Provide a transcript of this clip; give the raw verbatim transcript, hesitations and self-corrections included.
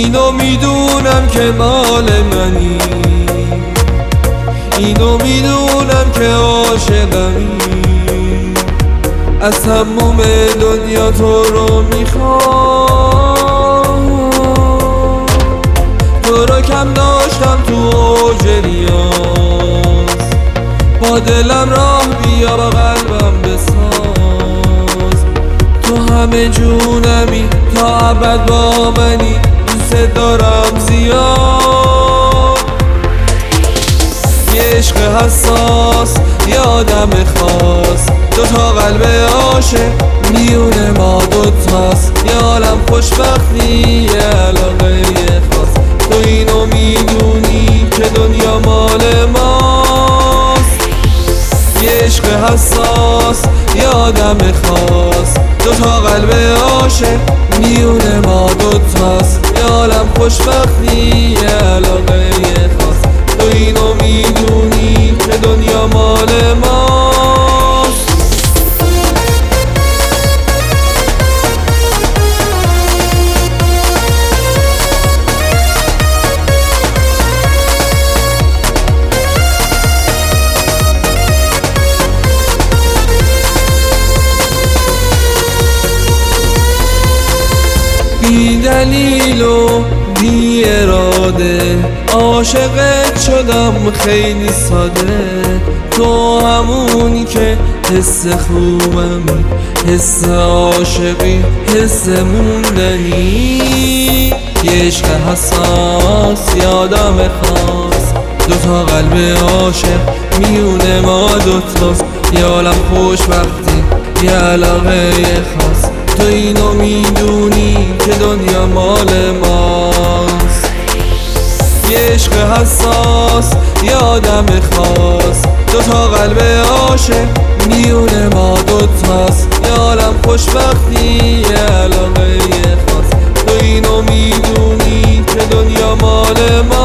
اینو میدونم که مال منی، اینو میدونم که عاشقمی، از تموم دنیا تو رو میخوام. تو رو کم داشتم تو اوج نیاز، با دلم راه بیا با قلبم بساز. تو همه جونمی تا ابد با منی، دوست دارم زیاد. یه عشق حساس یه آدم خاص، دوتا قلب عاشق میونه ما دوتاست. یه عالم خوشبختی یه علاقه خاص، تو اینو میدونی که دنیا مال ماست. یه عشق حساس یه آدم خاص، دوتا قلب عاشق میونه ما دوتاست. یه عالم خوشبختی یه علاقه خاص، تو اینو میدونی که دنیا مال ماست. بی دلیل و بی اراده عاشقت شدم خیلی ساده. تو همونی که حس خوبمی، حس عاشقی، حس موندنی. یه عشق حساس یه آدم خاص، دوتا قلب عاشق میونه ما دوتاست. یه عالم خوشبختی یه علاقه خاص، تو اینو میدونی که دنیا مال ماست. یه عشق حساس یه آدم خاص، دوتا قلب عاشق میونه ما دوتاست. یه عالم خوشبختی یه علاقه خاص، تو اینو میدونی که دنیا مال ماست.